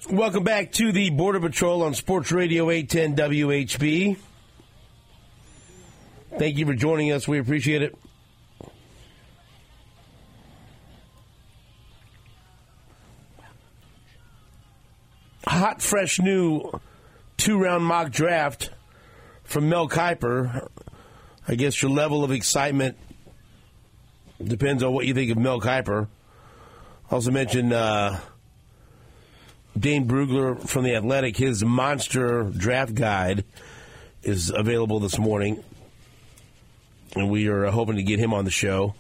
Welcome back to the Border Patrol on Sports Radio 810 WHB. Thank you for joining us. We appreciate it. Hot, fresh, new 2-round mock draft from Mel Kiper. I guess your level of excitement depends on what you think of Mel Kiper. Also mentioned Dane Brugler from The Athletic. His monster draft guide is available this morning, and we are hoping to get him on the show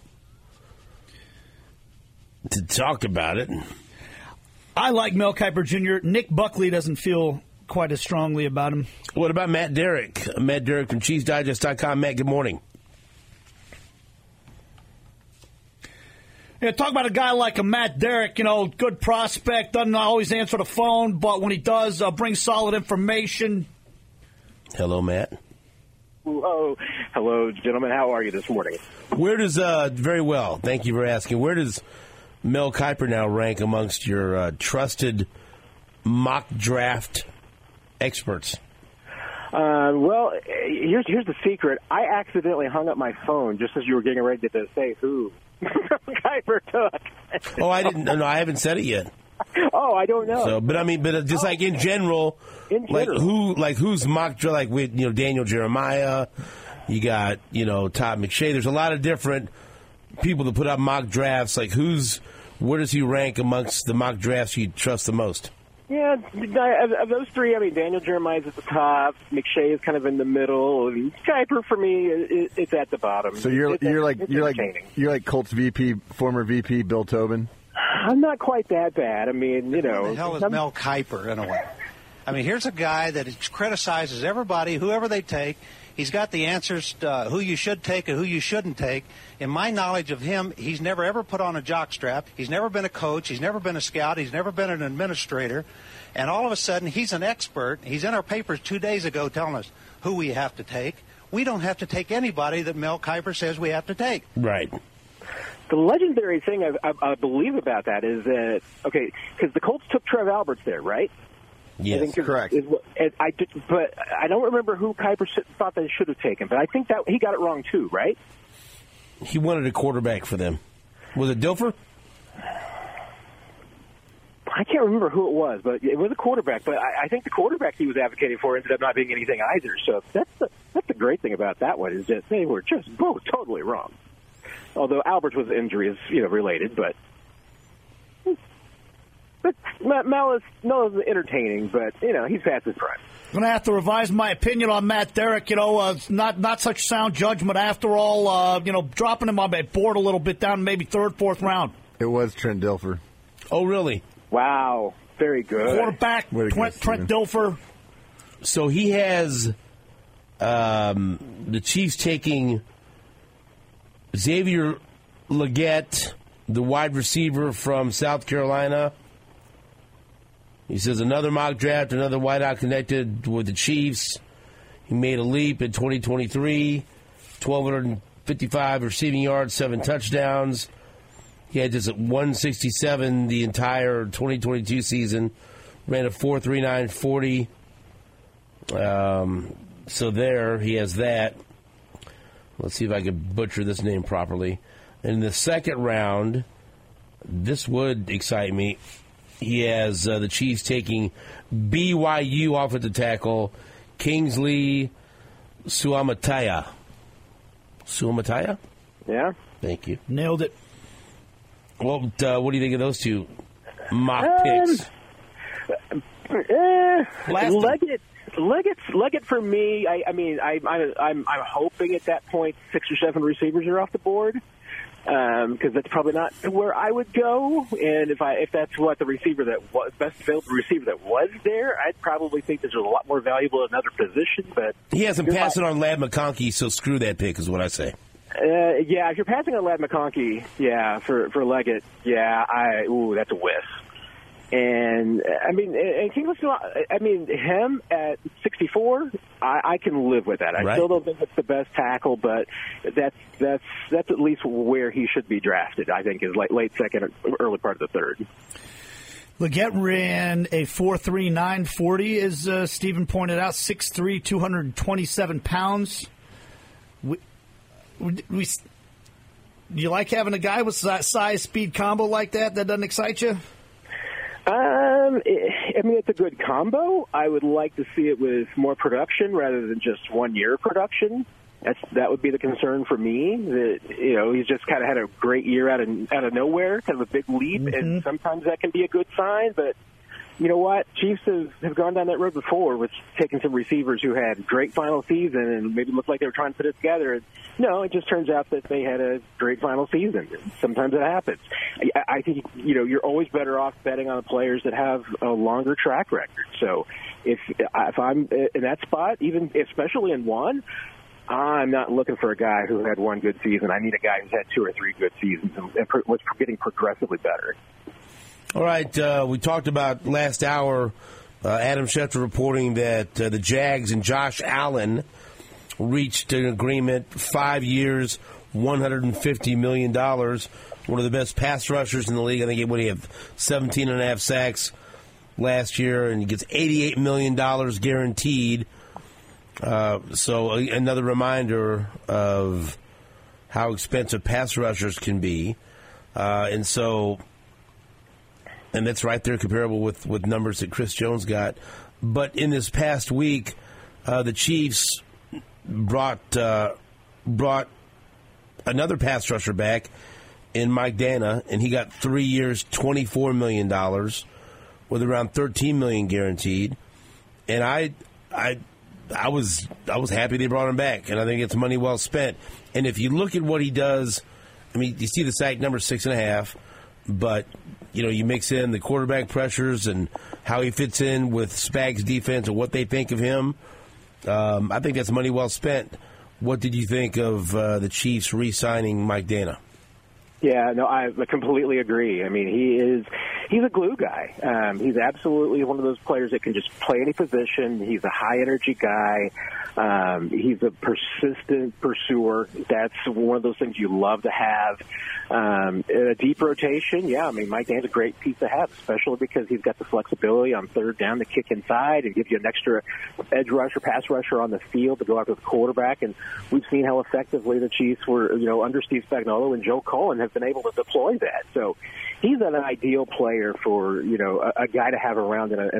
to talk about it. I like Mel Kiper Jr. Nick Buckley doesn't feel quite as strongly about him. What about Matt Derrick? Matt Derrick from CheeseDigest.com. Matt, good morning. Talk about a guy like a Matt Derrick, good prospect, doesn't always answer the phone, but when he does, brings solid information. Hello, Matt. Hello, gentlemen. How are you this morning? Where does, very well, thank you for asking, where does Mel Kiper now rank amongst your trusted mock draft experts? Well, here's the secret. I accidentally hung up my phone just as you were getting ready to say who Kiper took. Oh, I didn't. No, I haven't said it yet. Oh, I don't know. So, but just like in general, who's mock draft? Like with Daniel Jeremiah, you got Todd McShay. There's a lot of different people that put up mock drafts. Like where does he rank amongst the mock drafts you trust the most? Yeah, of those three, Daniel Jeremiah's at the top. McShay is kind of in the middle, and Kiper for me, it's at the bottom. So you're like Colts VP, former VP Bill Tobin. I'm not quite that bad. Who the hell is Mel Kiper in a way? Here's a guy that criticizes everybody, whoever they take. He's got the answers to who you should take and who you shouldn't take. In my knowledge of him, he's never ever put on a jockstrap. He's never been a coach. He's never been a scout. He's never been an administrator. And all of a sudden, he's an expert. He's in our papers 2 days ago telling us who we have to take. We don't have to take anybody that Mel Kiper says we have to take. Right. The legendary thing I believe about that is that, because the Colts took Trev Alberts there, right? Yes, correct. But I don't remember who Kiper thought they should have taken. But I think that he got it wrong too, right? He wanted a quarterback for them. Was it Dilfer? I can't remember who it was, but it was a quarterback. But I think the quarterback he was advocating for ended up not being anything either. So that's the great thing about that one is that they were just both totally wrong. Although Alberts was injuries, related, but Mel is entertaining, but he's past his prime. I'm going to have to revise my opinion on Matt Derrick. Not such sound judgment after all. Dropping him on my board a little bit down, maybe third, fourth round. It was Trent Dilfer. Oh, really? Wow, very good. Quarterback, Trent Dilfer. So he has the Chiefs taking Xavier Legette, the wide receiver from South Carolina. He says another mock draft, another wideout connected with the Chiefs. He made a leap in 2023, 1,255 receiving yards, 7 touchdowns. He had just 167 the entire 2022 season. Ran a 4.39 40. So there, he has that. Let's see if I can butcher this name properly. In the second round, this would excite me. He has the Chiefs taking BYU offensive tackle Kingsley Suamataia. Suamataia? Yeah. Thank you. Nailed it. What do you think of those two mock picks? Leggett for me. I'm hoping at that point 6 or 7 receivers are off the board. Because that's probably not where I would go, and if that's what the receiver that was best available receiver that was there, I'd probably think there's a lot more valuable at another position. But he hasn't passed it on Ladd McConkey, so screw that pick is what I say. If you're passing on Ladd McConkey, for Leggett, that's a whiff. And him at 64, I can live with that. I still don't think it's the best tackle, but that's at least where he should be drafted. I think is late second, or early part of the third. Leggett ran a 4.39 40, as Stephen pointed out, 6'3", 227 pounds. Do you like having a guy with size-speed combo like that? That doesn't excite you? I mean, it's a good combo. I would like to see it with more production rather than just 1 year of production. That would be the concern for me. That, you know, he's just kind of had a great year out of nowhere, kind of a big leap, and sometimes that can be a good sign. But you know what? Chiefs have gone down that road before with taking some receivers who had great final season and maybe looked like they were trying to put it together. And no, it just turns out that they had a great final season. Sometimes it happens. I think, you know, you're always better off betting on the players that have a longer track record. So if I'm in that spot, even especially in one, I'm not looking for a guy who had one good season. I need a guy who's had 2 or 3 good seasons and was getting progressively better. All right, we talked about last hour, Adam Schefter reporting that the Jags and Josh Allen reached an agreement, 5 years, $150 million. One of the best pass rushers in the league. I think he had 17 and a half sacks last year, and he gets $88 million guaranteed. So another reminder of how expensive pass rushers can be. And that's right there comparable with numbers that Chris Jones got. But in this past week, the Chiefs brought another pass rusher back in Mike Dana, and he got 3 years, $24 million with around $13 million guaranteed. And I was happy they brought him back, and I think it's money well spent. And if you look at what he does, I mean, you see the sack number 6.5, but you know, you mix in the quarterback pressures and how he fits in with Spags' defense and what they think of him. I think that's money well spent. What did you think of the Chiefs re-signing Mike Dana? Yeah, no, I completely agree. I mean, he's a glue guy. He's absolutely one of those players that can just play any position. He's a high-energy guy. He's a persistent pursuer. That's one of those things you love to have. In a deep rotation, yeah, I mean, Mike Dana's a great piece to have, especially because he's got the flexibility on third down to kick inside and give you an extra edge rusher, pass rusher on the field to go after the quarterback. And we've seen how effectively the Chiefs were, you know, under Steve Spagnuolo and Joe Cullen have been able to deploy that. So he's an ideal player for, you know, a guy to have around in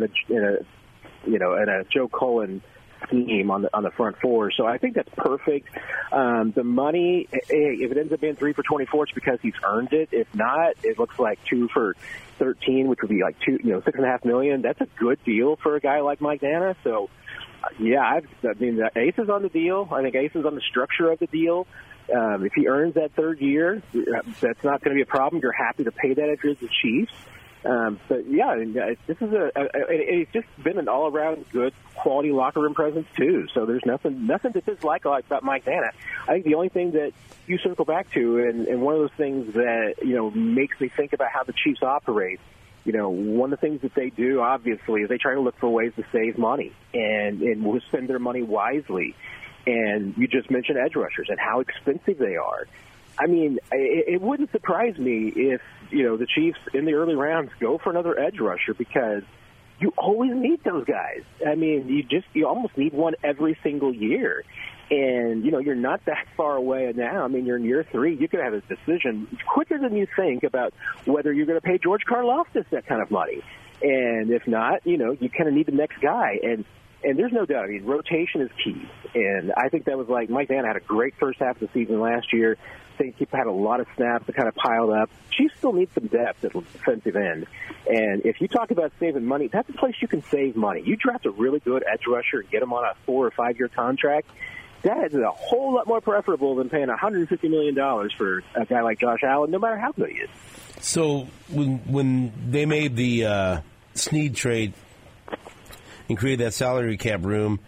a Joe Cullen scheme on the front four. So I think that's perfect. The money, if it ends up being 3 for $24, it's because he's earned it. If not, it looks like 2 for $13, which would be like $6.5 million. That's a good deal for a guy like Mike Dana. So yeah, I mean, the ace is on the deal. I think ace is on the structure of the deal. If he earns that third year, that's not going to be a problem. You're happy to pay that if you're the Chiefs. But yeah, this is it's just been an all-around good quality locker room presence too. So there's nothing to dislike about Mike Dana. I think the only thing that you circle back to, and one of those things that, you know, makes me think about how the Chiefs operate. You know, one of the things that they do, obviously, is they try to look for ways to save money and will spend their money wisely. And you just mentioned edge rushers and how expensive they are. I mean, it wouldn't surprise me if, you know, the Chiefs in the early rounds go for another edge rusher, because you always need those guys. I mean, you almost need one every single year. And, you know, you're not that far away now. I mean, you're in year 3. You could have a decision quicker than you think about whether you're going to pay George Karlaftis that kind of money. And if not, you know, you kind of need the next guy. And there's no doubt, I mean, rotation is key. And I think that was like Mike Dana had a great first half of the season last year. I think he had a lot of snaps that kind of piled up. Chiefs still need some depth at the defensive end. And if you talk about saving money, that's a place you can save money. You draft a really good edge rusher and get him on a 4 or 5 year contract. That is a whole lot more preferable than paying $150 million for a guy like Josh Allen, no matter how good he is. So when they made the Snead trade and created that salary cap room,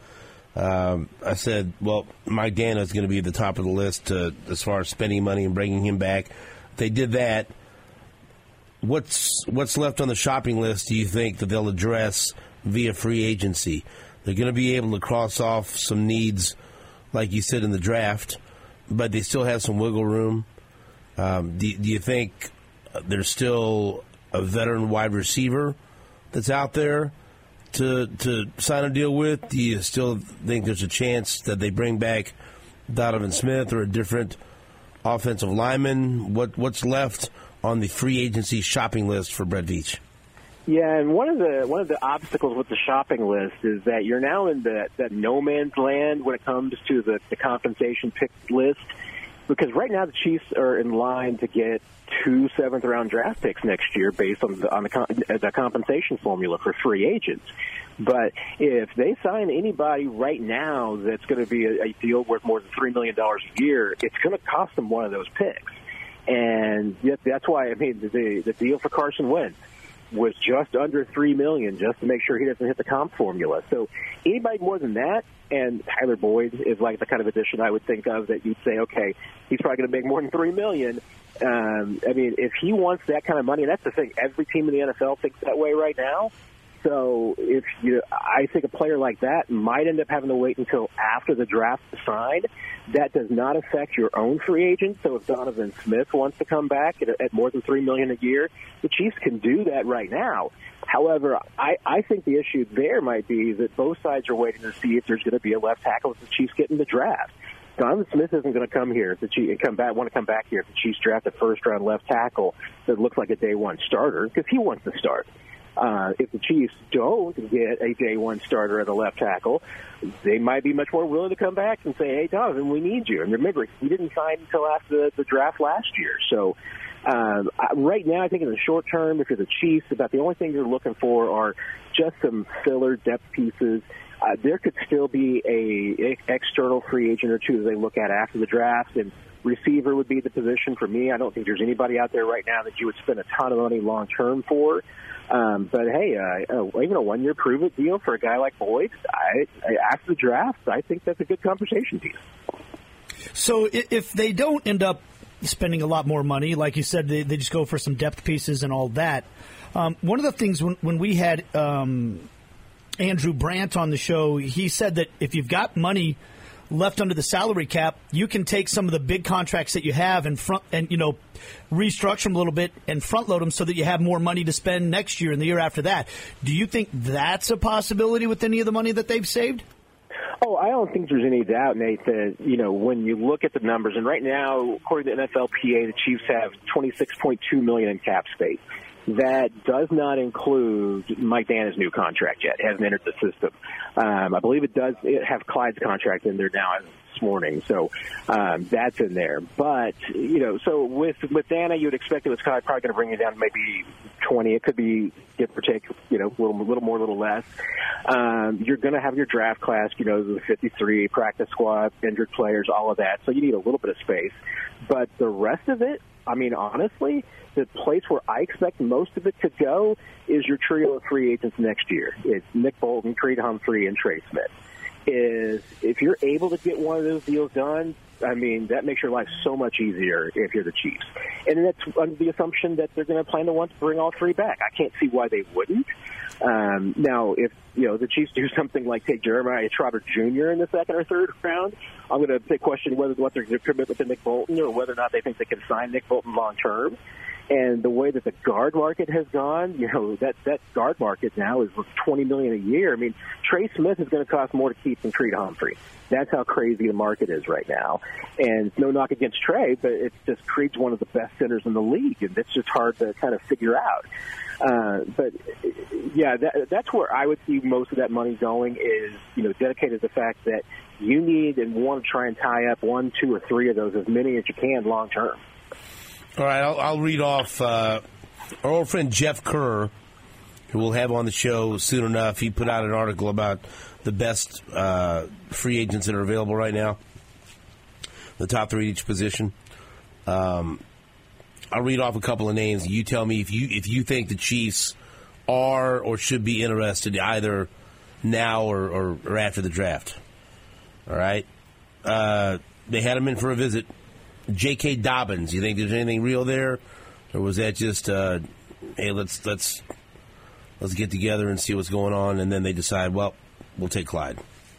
I said, well, Mike Dana is going to be at the top of the list as far as spending money and bringing him back. They did that. What's left on the shopping list, do you think, that they'll address via free agency? They're going to be able to cross off some needs, like you said, in the draft, but they still have some wiggle room. Do you think there's still a veteran wide receiver that's out there to sign a deal with? Do you still think there's a chance that they bring back Donovan Smith or a different offensive lineman? What's left on the free agency shopping list for Brett Veach? Yeah, and one of the obstacles with the shopping list is that you're now in that no man's land when it comes to the compensation pick list, because right now the Chiefs are in line to get 2 7th-round draft picks next year based on the compensation formula for free agents. But if they sign anybody right now that's going to be a deal worth more than $3 million a year, it's going to cost them one of those picks. And that's why, I mean, the deal for Carson Wentz was just under $3 million, just to make sure he doesn't hit the comp formula. So anybody more than that, and Tyler Boyd is like the kind of addition I would think of that you'd say, okay, he's probably going to make more than $3 million. I mean, if he wants that kind of money, and that's the thing, every team in the NFL thinks that way right now. So I think a player like that might end up having to wait until after the draft to sign. That does not affect your own free agent. So if Donovan Smith wants to come back at more than $3 million a year, the Chiefs can do that right now. However, I think the issue there might be that both sides are waiting to see if there's going to be a left tackle if the Chiefs get in the draft. Donovan Smith isn't going to come here if the Chiefs want to come back here if the Chiefs draft a first-round left tackle that looks like a day-one starter, because he wants to start. If the Chiefs don't get a day-one starter at the left tackle, they might be much more willing to come back and say, hey, Donovan, we need you. And remember, he didn't sign until after the draft last year. So right now, I think in the short term, if you're the Chiefs, about the only thing you're looking for are just some filler depth pieces. There could still be a external free agent or two that they look at after the draft, and receiver would be the position for me. I don't think there's anybody out there right now that you would spend a ton of money long-term for. But, hey, even a one-year prove-it deal for a guy like Boyd, after the draft, I think that's a good conversation piece. So if they don't end up spending a lot more money, like you said, they just go for some depth pieces and all that, one of the things when we had Andrew Brandt on the show, he said that if you've got money left under the salary cap, you can take some of the big contracts that you have and restructure them a little bit and front load them so that you have more money to spend next year and the year after that. Do you think that's a possibility with any of the money that they've saved? Oh, I don't think there's any doubt, Nate, that, when you look at the numbers, and right now, according to NFLPA, the Chiefs have $26.2 million in cap space. That does not include Mike Dana's new contract yet. It hasn't entered the system. I believe it does have Clyde's contract in there now this morning, so that's in there. But, so with Dana, you would expect it was probably going to bring it down to maybe 20. It could be, give or take, a little more, a little less. You're going to have your draft class, the 53, practice squad, injured players, all of that. So you need a little bit of space. But the rest of it, I mean, honestly, the place where I expect most of it to go is your trio of free agents next year. It's Nick Bolton, Creed Humphrey, and Trey Smith. If you're able to get one of those deals done, I mean, that makes your life so much easier if you're the Chiefs. And that's under the assumption that they're going to plan to want to bring all three back. I can't see why they wouldn't. Now, if the Chiefs do something like take Jeremiah Trotter Jr. in the second or third round, I'm going to question what their commitment to Nick Bolton or whether or not they think they can sign Nick Bolton long term. And the way that the guard market has gone, that guard market now is $20 million a year. I mean, Trey Smith is going to cost more to keep than Creed Humphrey. That's how crazy the market is right now. And it's no knock against Trey, but it's just Creed's one of the best centers in the league, and it's just hard to kind of figure out. But yeah, that's where I would see most of that money going is, dedicated to the fact that you need and want to try and tie up 1, 2, or 3 of those, as many as you can long term. All right, I'll read off our old friend Jeff Kerr, who we'll have on the show soon enough. He put out an article about the best free agents that are available right now, the top 3 at each position. I'll read off a couple of names. You tell me if you think the Chiefs are or should be interested either now or after the draft. All right? They had him in for a visit. J.K. Dobbins, you think there's anything real there? Or was that just, hey, let's get together and see what's going on, and then they decide, well, we'll take Clyde?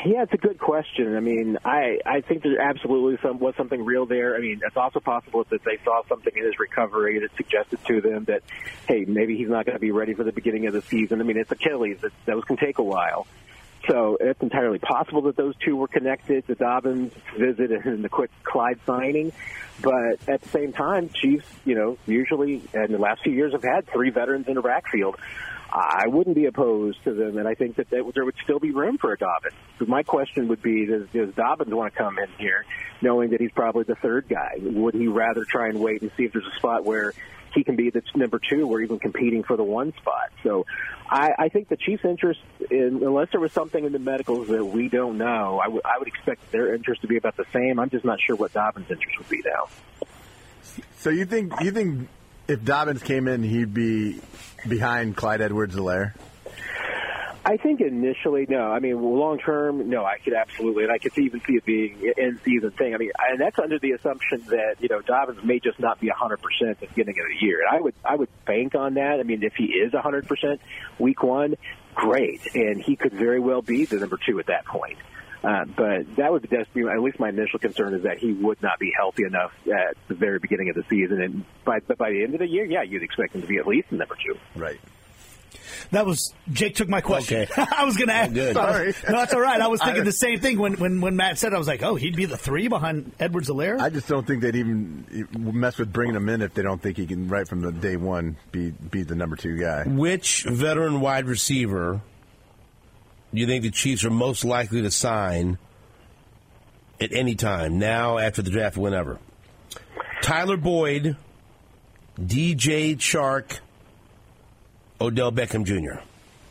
Yeah, it's a good question. I mean, I think there absolutely was something real there. I mean, it's also possible that they saw something in his recovery that suggested to them that, hey, maybe he's not going to be ready for the beginning of the season. I mean, it's Achilles. Those can take a while. So it's entirely possible that those two were connected, the Dobbins visit and the quick Clyde signing. But at the same time, Chiefs, usually in the last few years have had 3 veterans in the backfield. I wouldn't be opposed to them, and I think that there would still be room for a Dobbins. So my question would be, does Dobbins want to come in here knowing that he's probably the 3rd guy? Would he rather try and wait and see if there's a spot where he can be the number 2 or even competing for the 1 spot? So I think the Chiefs' interest, unless there was something in the medicals that we don't know, I would expect their interest to be about the same. I'm just not sure what Dobbins' interest would be now. So you think if Dobbins came in, he'd be behind Clyde Edwards-Helaire? I think initially, no. I mean, long term, no. I could absolutely, and I could even see it being an in-season thing. I mean, and that's under the assumption that Dobbins may just not be 100% at the beginning of the year. And I would bank on that. I mean, if he is 100% week 1, great, and he could very well be the number 2 at that point. But that would be at least my initial concern is that he would not be healthy enough at the very beginning of the season. And by the end of the year, yeah, you'd expect him to be at least the number 2. Right. That was Jake took my question. Okay. I was going to ask. Good. Sorry. No, that's all right. I was thinking the same thing when Matt said. I was like, oh, he'd be the 3 behind Edwards-Helaire. I just don't think they'd even mess with bringing him in if they don't think he can right from the day one be the number 2 guy. Which veteran wide receiver do you think the Chiefs are most likely to sign at any time, now, after the draft, whenever? Tyler Boyd, DJ Chark, Odell Beckham Jr.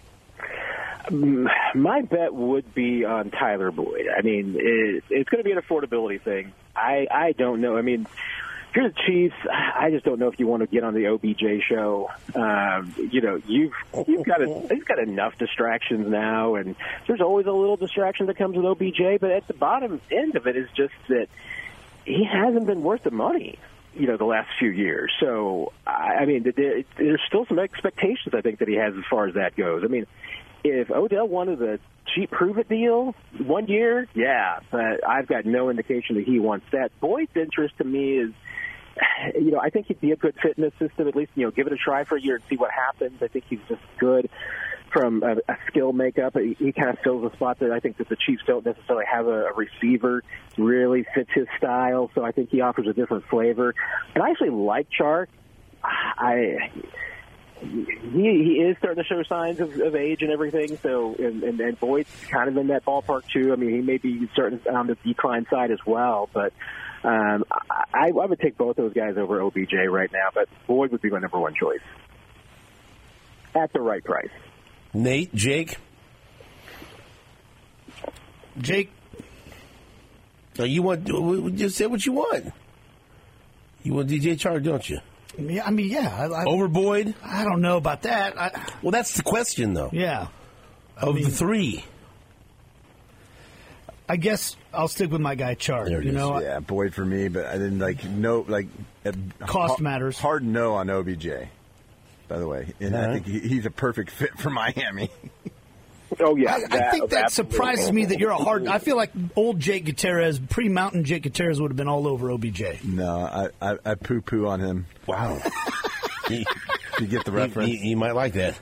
My bet would be on Tyler Boyd. I mean, it's going to be an affordability thing. I don't know. I mean, if you're the Chiefs, I just don't know if you want to get on the OBJ show. You've got enough distractions now, and there's always a little distraction that comes with OBJ. But at the bottom end of it is just that he hasn't been worth the money, the last few years. So I mean, there's still some expectations I think that he has as far as that goes. I mean, if Odell wanted a cheap prove-it deal 1 year, yeah, but I've got no indication that he wants that. Boyd's interest to me is, I think he'd be a good fit in the system, at least, give it a try for a year and see what happens. I think he's just good from a skill makeup. He kind of fills a spot that I think that the Chiefs don't necessarily have a receiver really fits his style, so I think he offers a different flavor. And I actually like Chark. He is starting to show signs of age and everything, so and Boyd's kind of in that ballpark too. I mean, he may be starting on the decline side as well, but I would take both those guys over OBJ right now, but Boyd would be my number 1 choice at the right price. Nate, Jake? No, you just say what you want. You want DJ Chark, don't you? Yeah, I mean, yeah. Over Boyd? I don't know about that. Well, that's the question, though. Yeah. The 3. I guess I'll stick with my guy Chark. Yeah, Boyd for me, but I didn't cost matters. Hard no on OBJ, by the way, and I think he's a perfect fit for Miami. Oh yeah, I think that surprises me that you're a hard. I feel like old Jake Gutierrez, pre-Mountain Jake Gutierrez, would have been all over OBJ. No, I poo-poo on him. Wow. You get the reference. He might like that.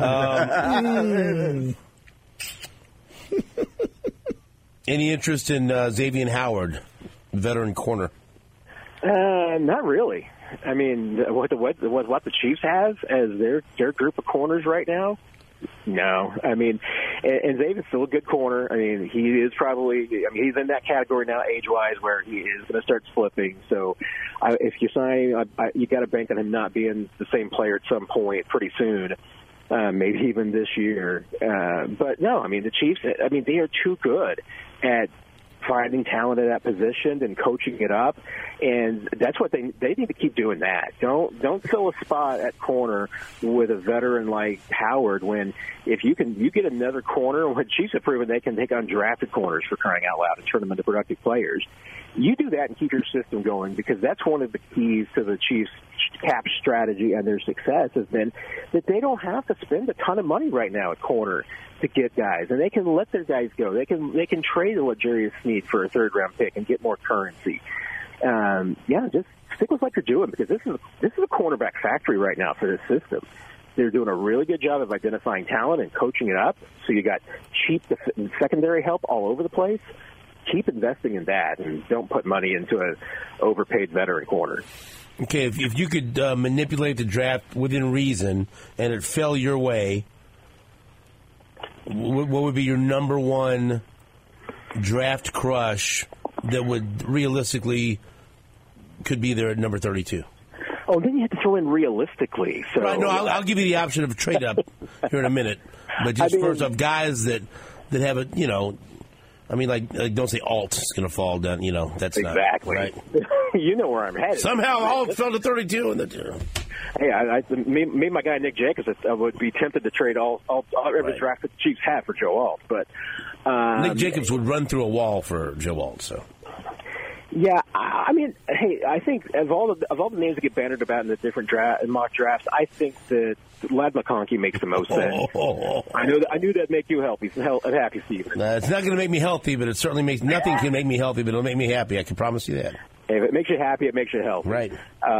Any interest in Xavier Howard, veteran corner? Not really. I mean, what the Chiefs have as their group of corners right now? No. I mean, and Xavier's still a good corner. I mean, he is probably, he's in that category now age-wise where he is going to start slipping. So if you sign, you got to bank on him not being the same player at some point pretty soon. Maybe even this year. But no, I mean, the Chiefs, they are too good at finding talent at that position and coaching it up, and that's what they need to keep doing. That don't fill a spot at corner with a veteran like Howard when if you get another corner, when Chiefs have proven they can take undrafted corners for crying out loud and turn them into productive players. You do that and keep your system going, because that's one of the keys to the Chiefs' cap strategy and their success has been that they don't have to spend a ton of money right now at corner to get guys, and they can let their guys go. They can trade a L'Jarius Sneed for a third-round pick and get more currency. Just stick with what you're doing, because this is a cornerback factory right now for this system. They're doing a really good job of identifying talent and coaching it up. So you got cheap secondary help all over the place. Keep investing in that, and don't put money into an overpaid veteran corner. Okay, if you could manipulate the draft within reason and it fell your way, what would be your number one draft crush that would realistically could be there at number 32? Oh, then you have to throw in realistically. So right, no, I'll give you the option of a trade up here in a minute. But just first off, guys that have a, like don't say Alt is going to fall down. That's exactly not right. You know where I'm headed. Somehow Alt fell to 32 in the. Hey, me and my guy Nick Jacobs, I would be tempted to trade all every draft that the Chiefs have for Joe Alt, but Nick Jacobs would run through a wall for Joe Alt. So. Yeah, I mean, hey, I think of all the names that get bannered about in the different mock drafts, I think that Ladd McConkey makes the most sense. I knew that'd make you happy, Steve. It's not going to make me healthy, but it certainly makes nothing can make me healthy, but it'll make me happy. I can promise you that. If it makes you happy, it makes you healthy. Right.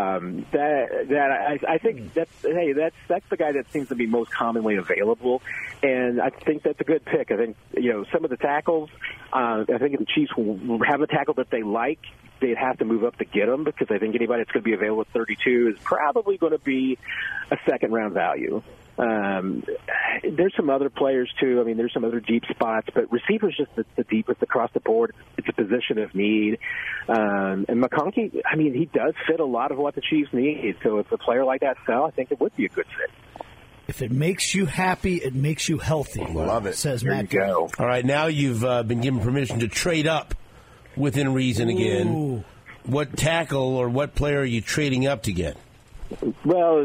I think that's the guy that seems to be most commonly available, and I think that's a good pick. I think some of the tackles. I think if the Chiefs will have a tackle that they like, they'd have to move up to get them, because I think anybody that's going to be available at 32 is probably going to be a second-round value. There's some other players, too. I mean, there's some other deep spots, but receivers just the deepest across the board. It's a position of need. And McConkey, I mean, he does fit a lot of what the Chiefs need. So if a player like that fell, I think it would be a good fit. If it makes you happy, it makes you healthy. Love it. Says there Matt. You go. All right, now you've been given permission to trade up within reason again. Ooh. What tackle or what player are you trading up to get? Well,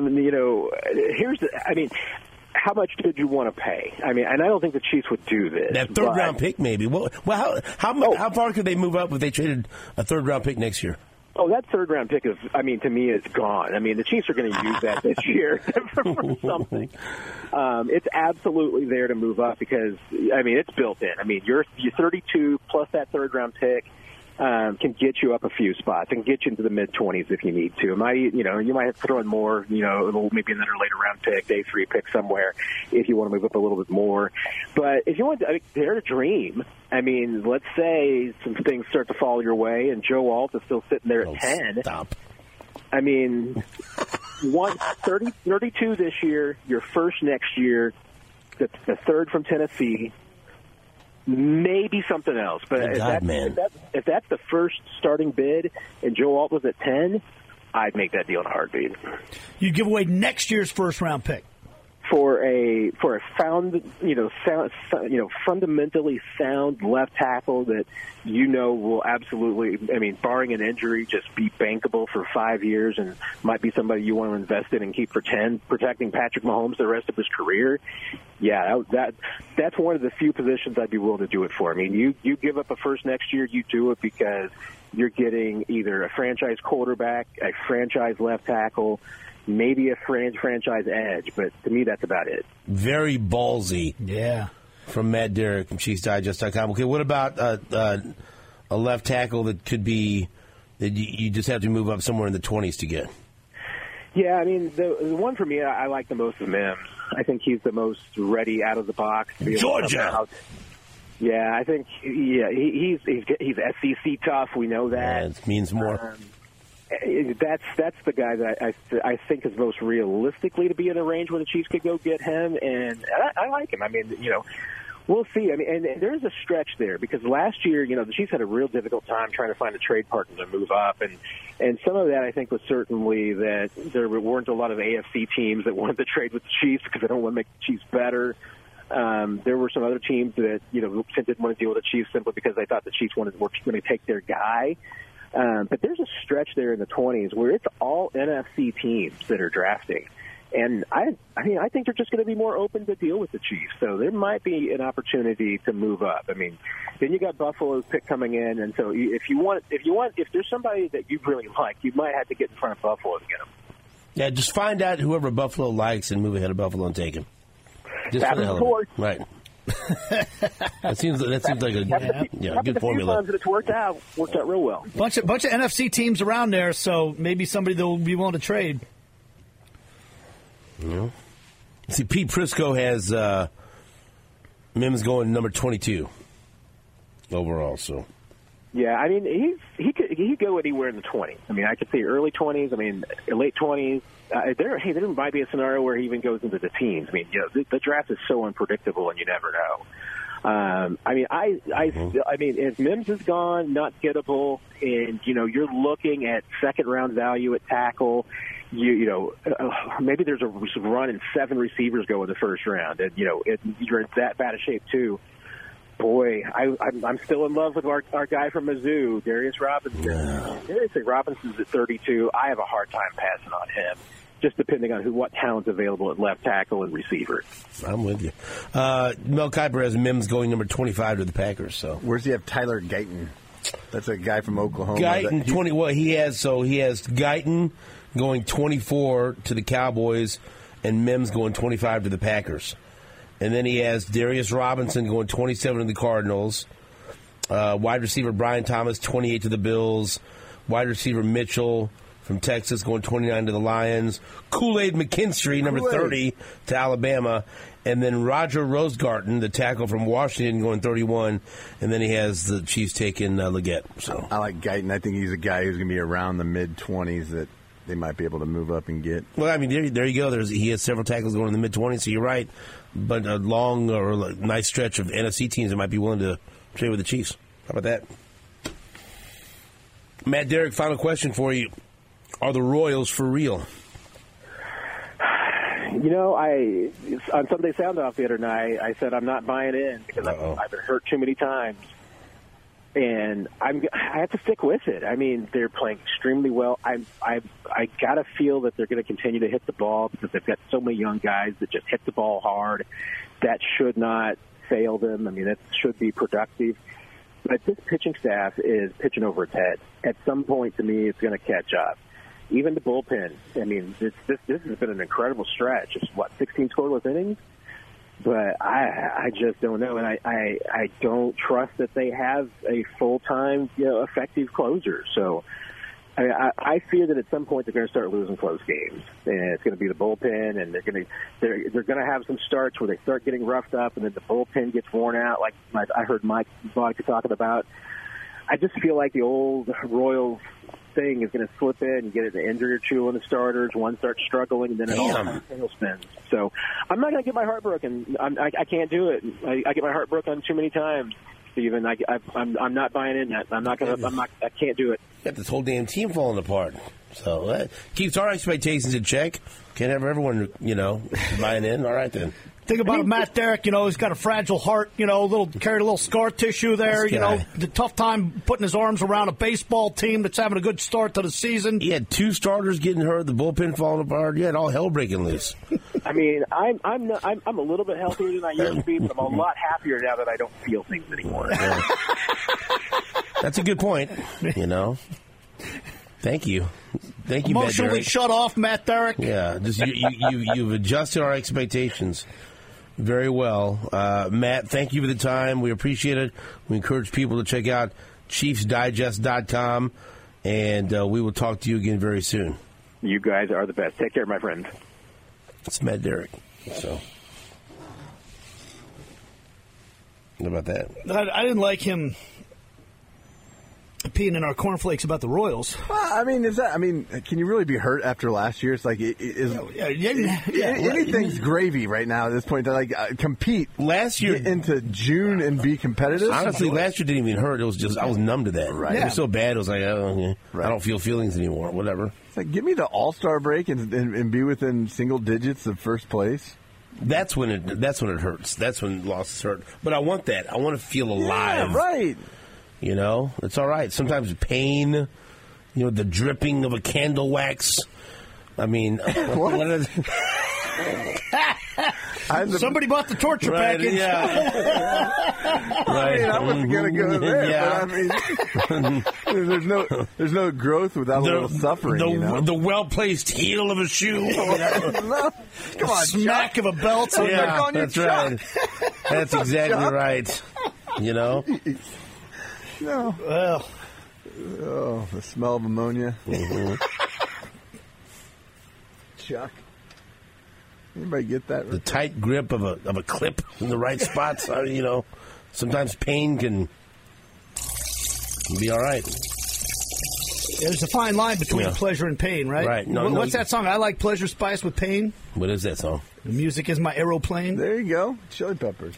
how much did you want to pay? I mean, and I don't think the Chiefs would do this. That third-round pick, maybe. Well, how far could they move up if they traded a third-round pick next year? Oh, that third-round pick is, to me, it's gone. I mean, the Chiefs are going to use that this year for something. It's absolutely there to move up because, it's built in. I mean, you're 32 plus that third-round pick can get you up a few spots and get you into the mid-20s if you need to. You might have to throw in more, maybe another later round pick, day 3 pick somewhere if you want to move up a little bit more. But if you want to dare to dream, let's say some things start to fall your way and Joe Alt is still sitting there at 10. Stop. 32 this year, your first next year, the third from Tennessee, maybe something else. But if that's the first starting bid and Joe Alt was at 10, I'd make that deal in a heartbeat. You'd give away next year's first-round pick. For a fundamentally sound left tackle that will absolutely, barring an injury, just be bankable for 5 years and might be somebody you want to invest in and keep for 10, protecting Patrick Mahomes the rest of his career. Yeah, that's one of the few positions I'd be willing to do it for. You give up a first next year, you do it because you're getting either a franchise quarterback, a franchise left tackle, maybe a franchise edge, but to me, that's about it. Very ballsy. Yeah. From Matt Derrick from ChiefsDigest.com. Okay, what about a left tackle that could be that you just have to move up somewhere in the 20s to get? Yeah, the one for me I like the most is Mims. I think he's the most ready out of the box to be able to come out. Yeah, I think he's SEC tough. We know that. Yeah, it means more. That's the guy that I think is most realistically to be in the range where the Chiefs could go get him, and I like him. We'll see. And there's a stretch there because last year, the Chiefs had a real difficult time trying to find a trade partner to move up, and some of that I think was certainly that there weren't a lot of AFC teams that wanted to trade with the Chiefs because they don't want to make the Chiefs better. There were some other teams that didn't want to deal with the Chiefs simply because they thought the Chiefs were going to take their guy. But there's a stretch there in the 20s where it's all NFC teams that are drafting. And I think they're just going to be more open to deal with the Chiefs. So there might be an opportunity to move up. I mean, then you got Buffalo's pick coming in, and so if there's somebody that you really like, you might have to get in front of Buffalo to get them. Yeah, just find out whoever Buffalo likes and move ahead of Buffalo and take him. Just for the hell of it. Right. that seems like a good formula. Times that it's worked out real well. Bunch of NFC teams around there, so maybe somebody that will be willing to trade. Yeah. See, Pete Prisco has Mims going number 22 overall. So. Yeah, I mean he could go anywhere in the 20s. I mean, I could say early 20s. I mean, late 20s. There might be a scenario where he even goes into the teens. I mean, the draft is so unpredictable, and you never know. I mean, if Mims is gone, not gettable, and you're looking at second round value at tackle. Maybe there's a run and 7 receivers go in the first round, and you're in that bad a shape too. Boy, I'm still in love with our guy from Mizzou, Darius Robinson. Darius Robinson's at 32. I have a hard time passing on him, just depending on what talent's available at left tackle and receiver. I'm with you. Mel Kiper has Mims going number 25 to the Packers. So where's he have Tyler Guyton? That's a guy from Oklahoma. Guyton 20. Well, he has Guyton going 24 to the Cowboys, and Mims going 25 to the Packers. And then he has Darius Robinson going 27 to the Cardinals. Wide receiver Brian Thomas, 28 to the Bills. Wide receiver Mitchell from Texas going 29 to the Lions. Kool-Aid McKinstry, number 30, to Alabama. And then Roger Rosegarten, the tackle from Washington, going 31. And then he has the Chiefs taking Leggett. So I like Guyton. I think he's a guy who's going to be around the mid-20s that they might be able to move up and get. Well, I mean, there you go. He has several tackles going in the mid-20s, so you're right. But a long or nice stretch of NFC teams that might be willing to trade with the Chiefs. How about that? Matt Derrick, final question for you. Are the Royals for real? On Sunday Sound Off the other night, I said I'm not buying in because I've been hurt too many times. And I have to stick with it. I mean, they're playing extremely well. I got to feel that they're going to continue to hit the ball because they've got so many young guys that just hit the ball hard. That should not fail them. I mean, that should be productive. But this pitching staff is pitching over its head. At some point, to me, it's going to catch up. Even the bullpen. I mean, this has been an incredible stretch. It's 16 scoreless innings. But I just don't know, and I don't trust that they have a full-time, effective closer. So I fear that at some point they're going to start losing close games, and it's going to be the bullpen, and they're going to have some starts where they start getting roughed up, and then the bullpen gets worn out, like I heard Mike Vodka talking about. I just feel like the old Royals thing is going to slip in and get an injury or two on the starters. One starts struggling, and then it all tail spins. So I'm not going to get my heart broken. I can't do it. I get my heart broken too many times, Steven. I'm not buying in that. I can't do it. Got this whole damn team falling apart. So that keeps our expectations in check. Can't have everyone, buying in. All right, then. Think about it, Matt Derrick, he's got a fragile heart, carried a little scar tissue there, the tough time putting his arms around a baseball team that's having a good start to the season. He had 2 starters getting hurt, the bullpen falling apart. You had all hell breaking loose. I mean, I'm a little bit healthier than I used to be, but I'm a lot happier now that I don't feel things anymore. Yeah. That's a good point, Thank you. Thank you, emotionally Matt Derrick. Shut off, Matt Derrick. Yeah, just you've adjusted our expectations very well. Matt, thank you for the time. We appreciate it. We encourage people to check out ChiefsDigest.com, and we will talk to you again very soon. You guys are the best. Take care, my friend. It's Matt Derrick. So, what about that? I didn't like him peeing in our cornflakes about the Royals. Well, can you really be hurt after last year? It's like anything's gravy right now at this point. They're compete last year into June and be competitive. Honestly, last year didn't even hurt. It was just I was numb to that. Right. It was so bad. It was like I don't feel feelings anymore. Whatever. It's like give me the All-Star break and be within single digits of first place. That's when it hurts. That's when losses hurt. But I want that. I want to feel alive. Yeah, right. It's all right. Sometimes pain, the dripping of a candle wax. I mean, what? Somebody bought the torture Right, package. yeah. I mean, I wasn't gonna go there, Yeah. but I mean, there's no growth without a little suffering. The, you know? the well-placed heel of a shoe. Come on, Smack Chuck. of a belt. On Yeah, on your that's right. That's exactly right. You know? No. Well, Oh, the smell of ammonia. Chuck. Anybody get that? The tight grip of a clip in the right spots. You know, sometimes pain can be all right. there's a fine line between Yeah. pleasure and pain, right? Right. No, What's that song? I like pleasure spiced with pain. What is that song? The music is my aeroplane. There you go. Chili Peppers.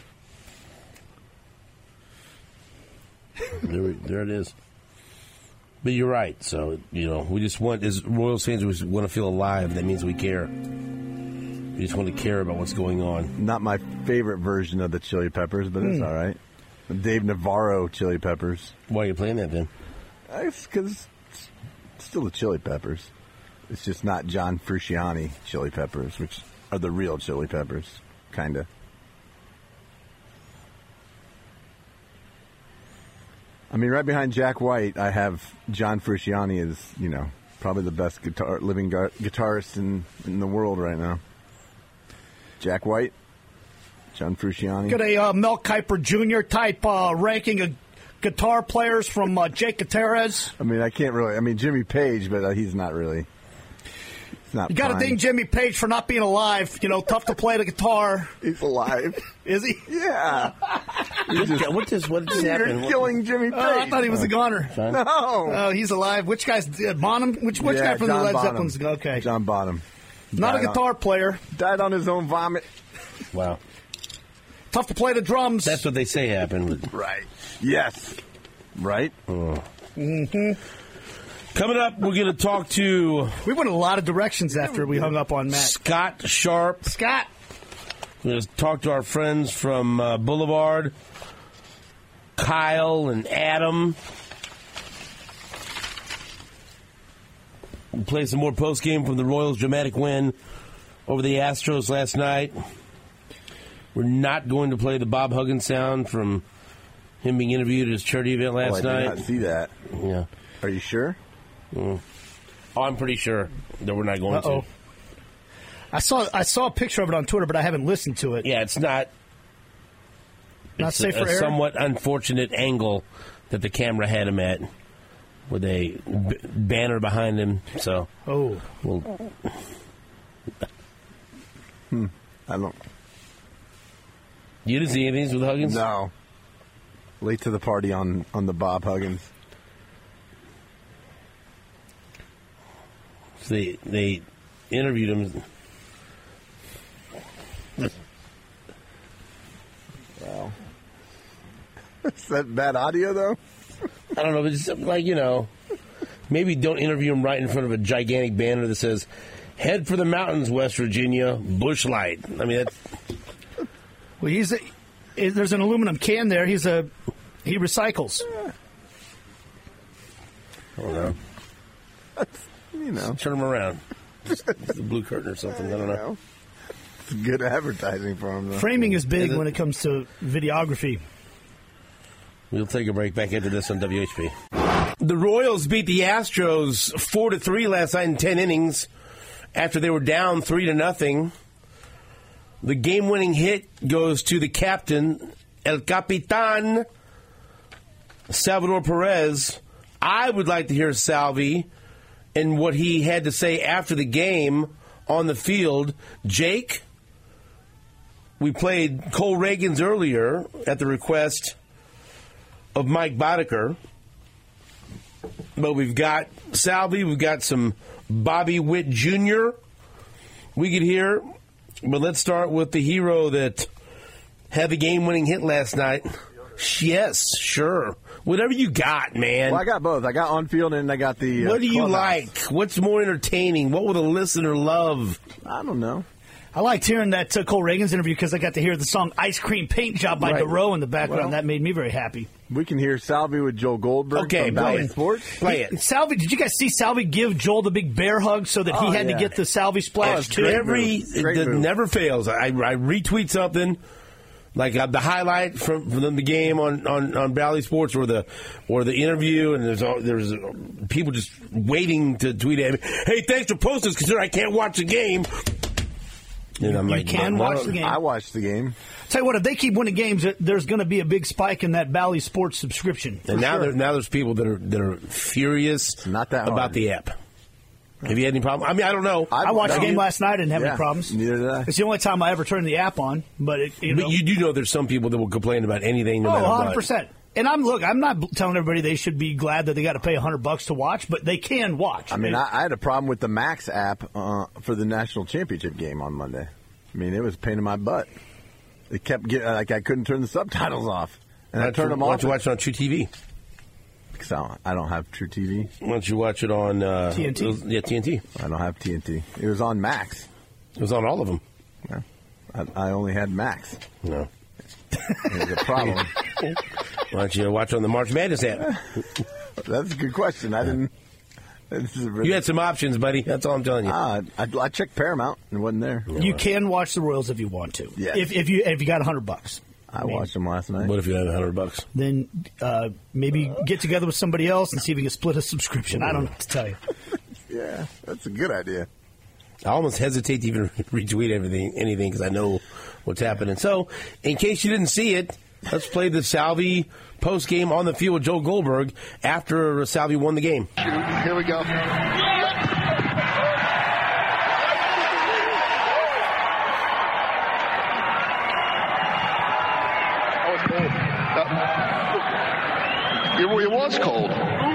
There it is. But you're right. So, you know, we just want, as Royals fans, we want to feel alive. That means we care. We just want to care about what's going on. Not my favorite version of the Chili Peppers, but it's all right. The Dave Navarro Chili Peppers. Why are you playing that then? It's because it's still the Chili Peppers. It's just not John Frusciante Chili Peppers, which are the real Chili Peppers, kind of. I mean, right behind Jack White, I have John Frusciante as, you know, probably the best living guitarist in the world right now. Jack White, John Frusciante. Got a Mel Kiper Jr. type ranking of guitar players from Jake Gutierrez. I mean, I can't really. I mean, Jimmy Page, but he's not really. It's not. You got to prime. ding Jimmy Page for not being alive. You know, tough to play the guitar. He's alive. Is he? Yeah. What just You're happened? killing Jimmy Page. Oh, I thought he was a goner. No. Oh, he's alive. Which guy's Bonham? Which Yeah, guy from John the Led Bonham. Zeppelins? Okay, John Bonham. not a Died guitar player. Died on his own vomit. Wow. Tough to play the drums. That's what they say happened. Right. Yes. Right. Coming up, we're going to talk to we went a lot of directions after we hung up on Matt. Scott Sharp. Scott. We're going to talk to our friends from Boulevard, Kyle and Adam. We'll play some more post-game from the Royals' dramatic win over the Astros last night. We're not going to play the Bob Huggins sound from him being interviewed at his charity event last I night. did not see that. Yeah. Are you sure? Oh, I'm pretty sure that we're not going Uh-oh. to. I saw a picture of it on Twitter, but I haven't listened to it. Yeah, it's not. Not It's safe a for air? somewhat unfortunate angle that the camera had him at, with a banner behind him. So, Oh, we'll, I don't. you didn't see anything with Huggins? No. Late to the party on the Bob Huggins. So they interviewed him. Wow. Is that bad audio though? I don't know, but it's like, you know, maybe don't interview him right in front of a gigantic banner that says, "Head for the mountains, West Virginia, Bush Light." I mean, that's, well, there's an aluminum can there. He recycles. I don't know. You know. Turn him around. Just the blue curtain or something. I don't know. It's good advertising for him though. Framing is big when it comes to videography. We'll take a break. Back into this on WHP. The Royals beat the Astros 4-3 last night in 10 innings after they were down 3-0. The game-winning hit goes to the captain, El Capitan, Salvador Perez. I would like to hear Salvi and what he had to say after the game on the field. Jake, we played Cole Reagans earlier at the request of Mike Boddicker. But we've got Salvi, we've got some Bobby Witt Jr. we could hear. But let's start with the hero that had the game-winning hit last night. Yes, sure. Whatever you got, man. Well, I got both. I got on field and I got the. What do you clubhouse. like? What's more entertaining? What would a listener love? I don't know. I liked hearing that Cole Reagans interview because I got to hear the song "Ice Cream Paint Job" by Right. DeRoe in the background. Well- That made me very happy. We can hear Salvi with Joel Goldberg from Bally Sports. Play it. Salvi, did you guys see Salvi give Joel the big bear hug so that he had to get the Salvi splash too? It never fails. I retweet something like the highlight from the game on Bally Sports or the interview, and there's people just waiting to tweet at me. Hey, thanks for posting this, considering I can't watch the game. And I'm you can watch the game. I watched the game. Tell you what, if they keep winning games, there's going to be a big spike in that Bally Sports subscription. And now there's people that are furious about the app. Have you had any problem? I mean, I don't know. I watched the game last night. I didn't have any problems. Neither did I. It's the only time I ever turned the app on. But you do know there's some people that will complain about anything. No matter 100%. What. And I'm not telling everybody they should be glad that they got to pay $100 to watch, but they can watch. I mean, I had a problem with the Max app for the national championship game on Monday. I mean, it was a pain in my butt. It kept getting I couldn't turn the subtitles off, and I turned them off. Why don't you watch it on True TV? Because I don't have True TV. Why don't you watch it on TNT? TNT. I don't have TNT. It was on Max. It was on all of them. Yeah. I only had Max. No. There's a problem. Why don't you watch on the March Madness app? That's a good question. I didn't. You had some options, buddy. That's all I'm telling you. I checked Paramount and it wasn't there. You can watch the Royals if you want to. Yes. If you got $100. I watched them last night. What if you had $100? Then maybe get together with somebody else and see if we can split a subscription. I don't know what to tell you. Yeah, that's a good idea. I almost hesitate to even retweet anything because I know what's happening. So, in case you didn't see it, let's play the Salvi post game on the field with Joel Goldberg after Salvi won the game. Here we go. It was cold.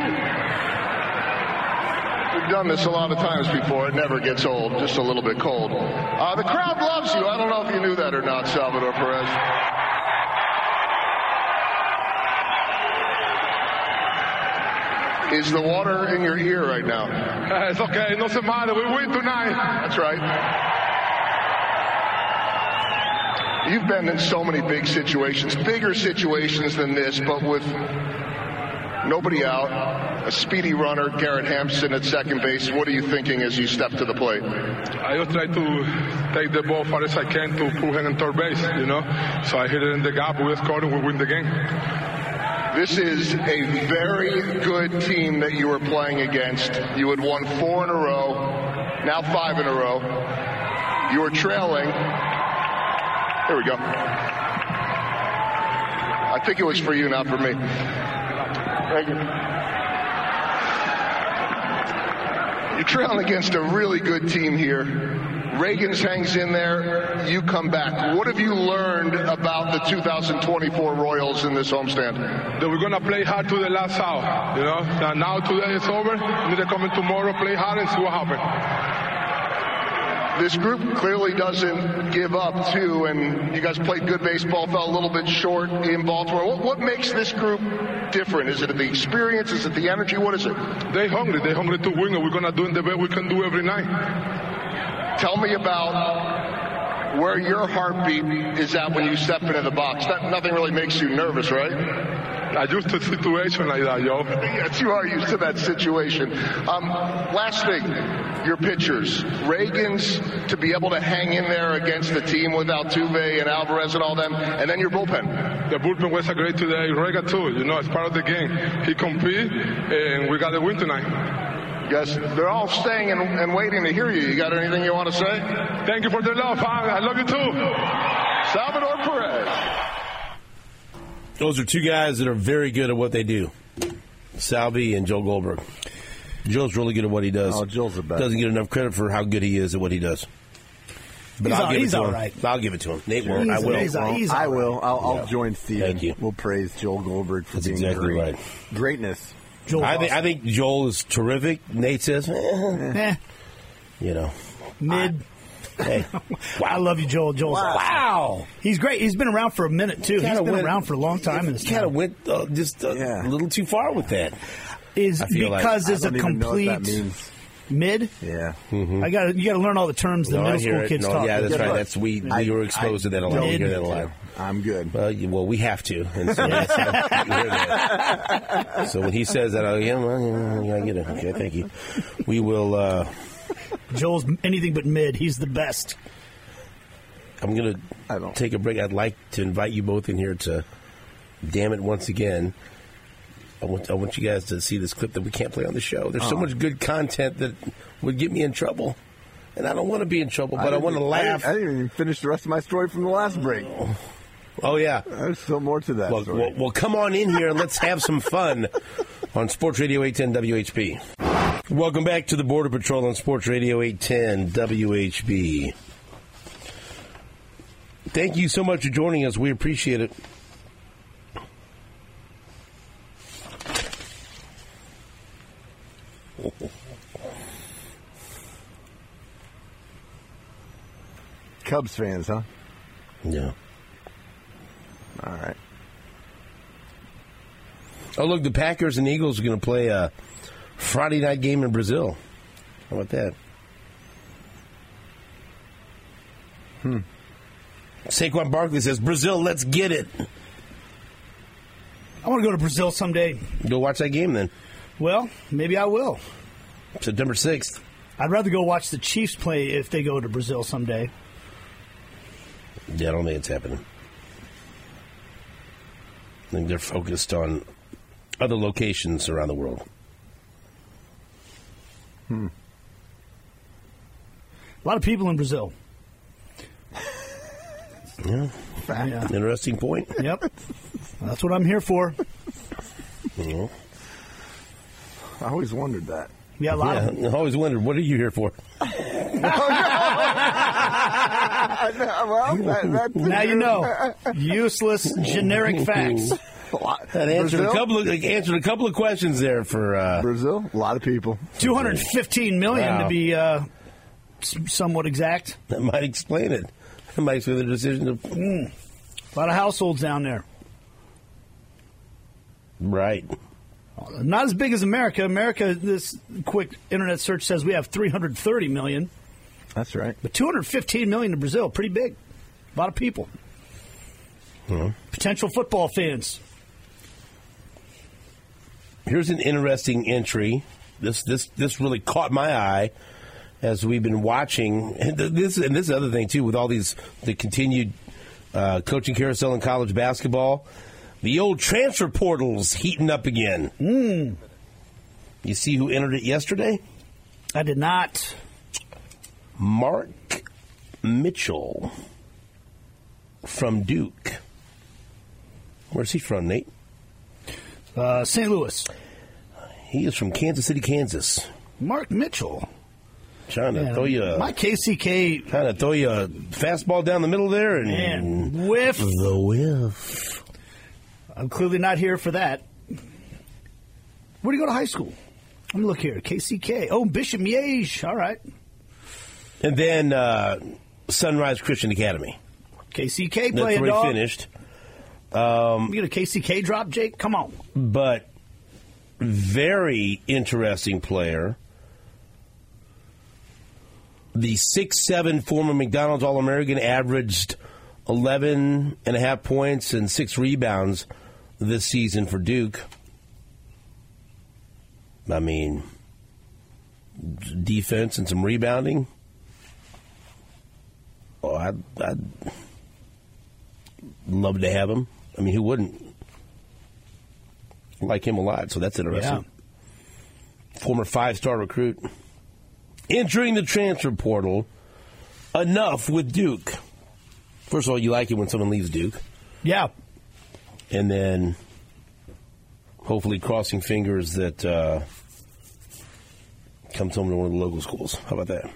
We've done this a lot of times before. It never gets old, just a little bit cold. The crowd loves you. I don't know if you knew that or not, Salvador Perez. Is the water in your ear right now? It's okay. No se matter. We win tonight. That's right. You've been in so many big situations, bigger situations than this, but with nobody out, a speedy runner, Garrett Hampson at second base. What are you thinking as you step to the plate? I just try to take the ball far as I can to put him in third base, So I hit it in the gap, we scored and we win the game. This is a very good team that you were playing against. You had won 4 in a row, now 5 in a row. You were trailing. Here we go. I think it was for you, not for me. Thank you. You're trailing against a really good team here. Reagans hangs in there. You come back. What have you learned about the 2024 Royals in this homestand? That we're going to play hard to the last out. Now today is over. We need to come in tomorrow, play hard, and see what happens. This group clearly doesn't give up, too, and you guys played good baseball, fell a little bit short in Baltimore. What makes this group different? Is it the experience? Is it the energy? What is it? They're hungry. They're hungry to win, and we're going to do the best we can do every night. Tell me about where your heartbeat is at when you step into the box. Nothing really makes you nervous, right? I used to a situation like that, yo. Yes, you are used to that situation. Last thing, your pitchers. Reagans, to be able to hang in there against the team without Tuve and Alvarez and all them, and then your bullpen. The bullpen was a great today. Reagan, too. It's part of the game. He competed, and we got the win tonight. Yes, they're all staying and waiting to hear you. You got anything you want to say? Thank you for the love. I love you, too. Salvador Perez. Those are two guys that are very good at what they do. Salvi and Joel Goldberg. Joel's really good at what he does. Oh, Joel's the best. Doesn't get enough credit for how good he is at what he does. But I'll give it to him. Right. I'll give it to him. Nate won't. I will. I will. I'll join Steve. Thank you. We'll praise Joel Goldberg for That's being exactly great. right. Greatness. I think Joel is terrific. Nate says, mid. Hey, wow. I love you, Joel. Joel's wow. He's great. He's been around for a minute, too. He's been around for a long time. He kind of went just a little too far with that. Is I feel because like. it's a complete. Mid? Yeah. You got to learn all the terms the middle school kids talk. Yeah, that's Yeah, right. but We were exposed to that a lot. We hear that a lot. I'm good. Well, we have to. And so, that's how we hear that. So when he says that, I get it. Okay, thank you. We will. Joel's anything but mid. He's the best. I'm going to take a break. I'd like to invite you both in here to damn it once again. I want you guys to see this clip that we can't play on the show. There's so much good content that would get me in trouble. And I don't want to be in trouble, but I want to laugh. I didn't even finish the rest of my story from the last break. Oh, yeah. There's still more to that story. Well, come on in here and let's have some fun on Sports Radio 810 WHB. Welcome back to the Border Patrol on Sports Radio 810 WHB. Thank you so much for joining us. We appreciate it. Cubs fans, huh? Yeah. All right. Oh, look, the Packers and Eagles are going to play a Friday night game in Brazil. How about that? Saquon Barkley says, Brazil, let's get it. I want to go to Brazil someday. Go watch that game then. Well, maybe I will. September 6th. I'd rather go watch the Chiefs play if they go to Brazil someday. Yeah, I don't think it's happening. I think they're focused on other locations around the world. A lot of people in Brazil. Yeah. Yeah. Interesting point. Yep. That's what I'm here for. Yeah. I always wondered that. Yeah, a lot of them. I always wondered, what are you here for? Now you know. Useless, generic facts. That answered a couple of questions there for Brazil. A lot of people. 215 million to be somewhat exact. That might explain it. That might explain the decision to. A lot of households down there. Right. Not as big as America. America, this quick internet search says we have 330 million. That's right. But 215 million in Brazil, pretty big. A lot of people. Potential football fans. Here's an interesting entry. This really caught my eye as we've been watching. And this other thing too, with all the continued coaching carousel in college basketball. The old transfer portal's heating up again. You see who entered it yesterday? I did not. Mark Mitchell from Duke. Where's he from, Nate? St. Louis. He is from Kansas City, Kansas. Mark Mitchell. Trying to throw you my KCK. Trying to throw you a fastball down the middle there and whiff. The whiff. I'm clearly not here for that. Where do you go to high school? Let me look here. KCK. Oh, Bishop Miege. All right. And then Sunrise Christian Academy. KCK playing, that's where dog. He finished. You get a KCK drop, Jake? Come on. But very interesting player. The 6'7" former McDonald's All-American averaged 11.5 points and 6 rebounds this season for Duke. I mean, defense and some rebounding. Oh, I'd love to have him. I mean, who wouldn't? Like him a lot, so that's interesting. Yeah. Former 5-star recruit. Entering the transfer portal enough with Duke. First of all, you like it when someone leaves Duke. Yeah. And then hopefully crossing fingers that comes home to one of the local schools. How about that?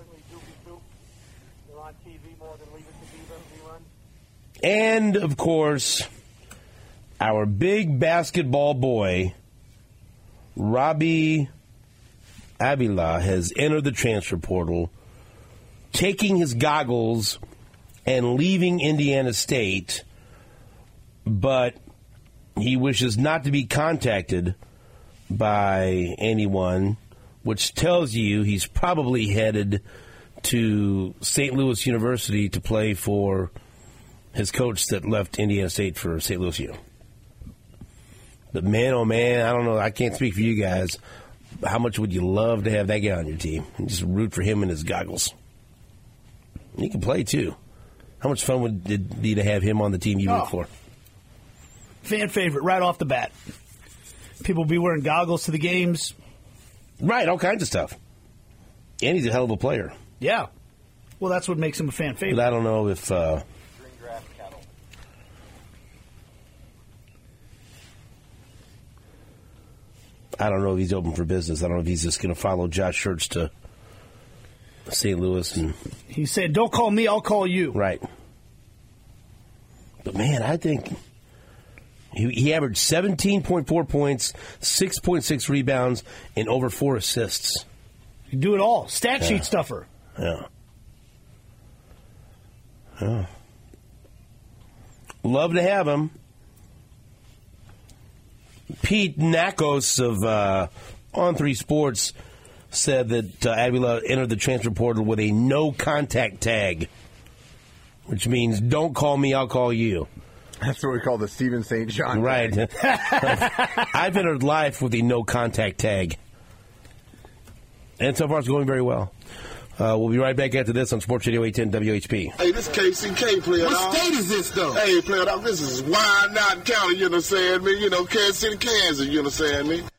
And, of course, our big basketball boy, Robbie Avila, has entered the transfer portal, taking his goggles and leaving Indiana State, but he wishes not to be contacted by anyone which tells you he's probably headed to St. Louis University to play for his coach that left Indiana State for St. Louis U. But man, oh man, I don't know. I can't speak for you guys. How much would you love to have that guy on your team and just root for him in his goggles? He can play, too. How much fun would it be to have him on the team you root for? Fan favorite right off the bat. People will be wearing goggles to the games. Right, all kinds of stuff. And he's a hell of a player. Yeah. Well, that's what makes him a fan favorite. But I don't know if... I don't know if he's open for business. I don't know if he's just going to follow Josh Schertz to St. Louis. And he said, don't call me, I'll call you. Right. But, man, I think he averaged 17.4 points, 6.6 rebounds, and over 4 assists. You can do it all. Stat sheet stuffer. Yeah. Love to have him. Pete Nakos of On3 Sports said that Avila entered the transfer portal with a no-contact tag, which means don't call me, I'll call you. That's what we call the Steven St. John right. tag. I've entered life with a no-contact tag. And so far it's going very well. We'll be right back after this on Sports Radio 810 WHP. Hey, this KCK player. What state is this, though? Hey, player, this is Wyandotte County, you know what I'm saying, man? You know, Kansas City, Kansas, you know what I'm saying, man?